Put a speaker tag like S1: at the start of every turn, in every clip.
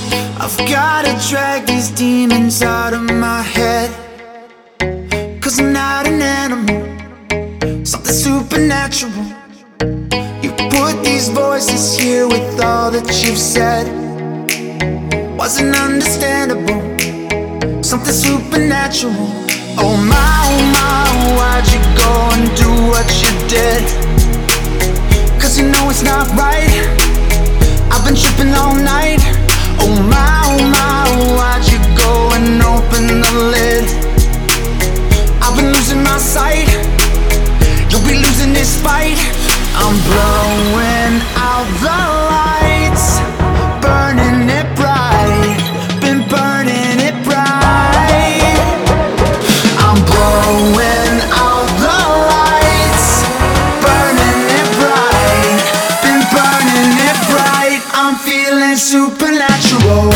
S1: I've gotta drag these demons out of my head, 'cause I'm not an animal, something supernatural. You put these voices here with all that you've said. Wasn't understandable, something supernatural. Oh my, why'd you go and do what you did? 'Cause you know it's not right, I've been tripping all night. Oh my, why'd you go and open the lid? I've been losing my sight, you'll be losing this fight. I'm blowing out the lights, burning it bright, been burning it bright. I'm blowing out the lights, burning it bright, been burning it bright. I'm feeling supernatural.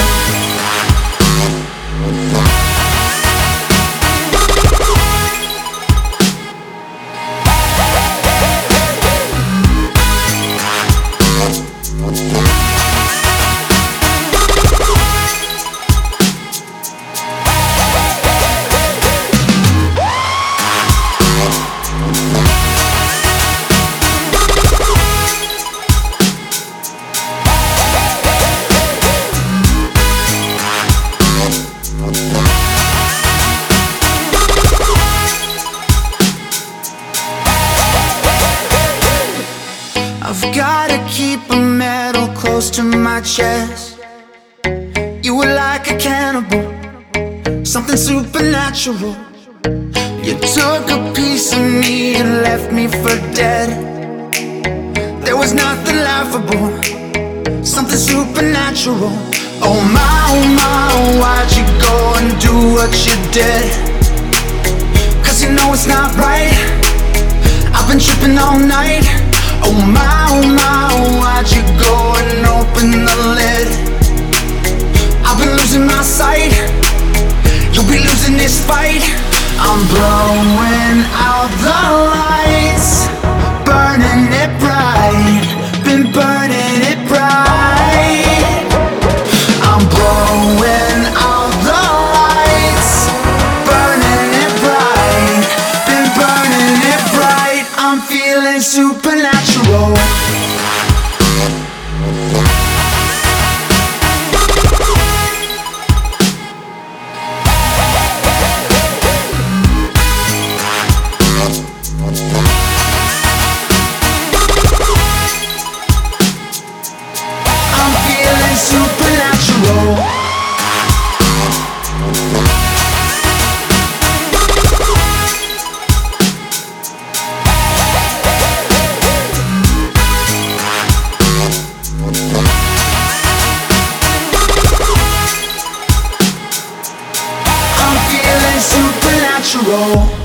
S1: I've gotta keep a medal close to my chest. You were like a cannibal, something supernatural. You took a piece of me and left me for dead. There was nothing laughable, something supernatural. Oh my, why'd you go and do what you did? 'Cause you know it's not right, I've been tripping all night. Oh my, why'd you go and open the lid? I've been losing my sight, you'll be losing this fight. I'm blowing out the lights, burning it bright, been burning it bright. I'm blowing out the lights, burning it bright, been burning it bright. I'm feeling supernatural. I'm feeling supernatural. I'm feeling supernatural.